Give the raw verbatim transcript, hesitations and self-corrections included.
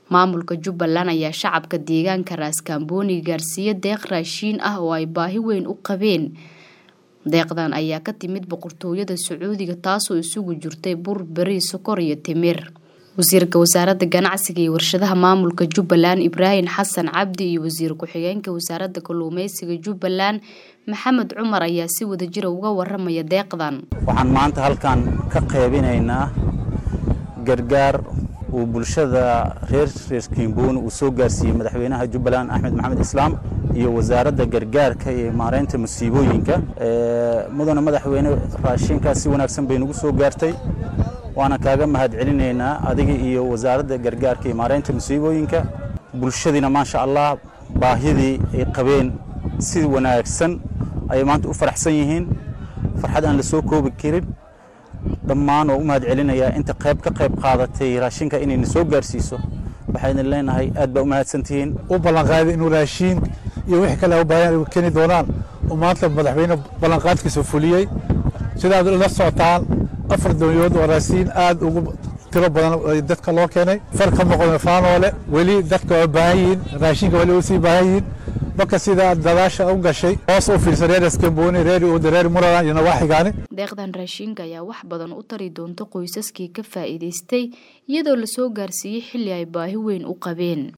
maamulka Jubbaland ayaa shacabka deegaanka Ras Kamboni gaarsiiyay deeq raashin ah oo ay baahi weyn u qabeen. Deeqdan ayaa ka timid boqortooyada Sacuudiga taasoo isugu jirtay bur, bariis, sokor iyo timir. Wasiirka Wasaaradda Ganacsiga iyo Warshadaha Maamulka Jubbaland Ibrahim Xasan Cabdi iyo Wasiir ku-xigeenka Wasaaradda Kalluumeysiga Jubbaland Maxamed Cumar ayaa si wadajir ah uga waramaya deeqdan. Waxaan maanta halkan ka qaybinaynaa gargaar uu bulshada reer Ras Kamboni uu soo gaarsiiyay madaxweynaha Jubbaland Axmed Maxamed Islaam iyo wasaaradda gargaarka iyo maareynta musiibooyinka ee mudane madaxweyne raashinka si wanaagsan bay nagu soo gaartay. waana kaaga mahad celinaynaa adiga iyo wasaaradda gargaarka iyo maareynta musiibooyinka bulshadina ma sha Allah baahidii ay qabeen si wanaagsan ay maanta u faraxsan yihiin farxad aan la soo koobi karin dhammaan oo u mahad celinayaa inta qayb ka qayb qaadatay raashinka inay soo gaarsiiso waxayna leenahay aad ba u mahadsantihiin u ballan qaaday inuu raashin iyo wixii kale u baahan keenay doonaan oo maanta madaxweyne ballan qaadkiisa fuliyay sida la socotaan afar doonyood oo raashin aad ugu tiro badan dadka loo keenay farka maqoon faanoole wali dadka u baahan raashinka wali u sii baahan marka sida dadaasha u gashay hoos u fiirsaday Ras Kamboni reer u dareer muradan iyo waaxigaani deeqdan raashinka ayaa wax badan u tari doonto qoysaskii ka faa'iideystay iyadoo la soo gaarsiiyay xilli ay baahi weyn u qabeen.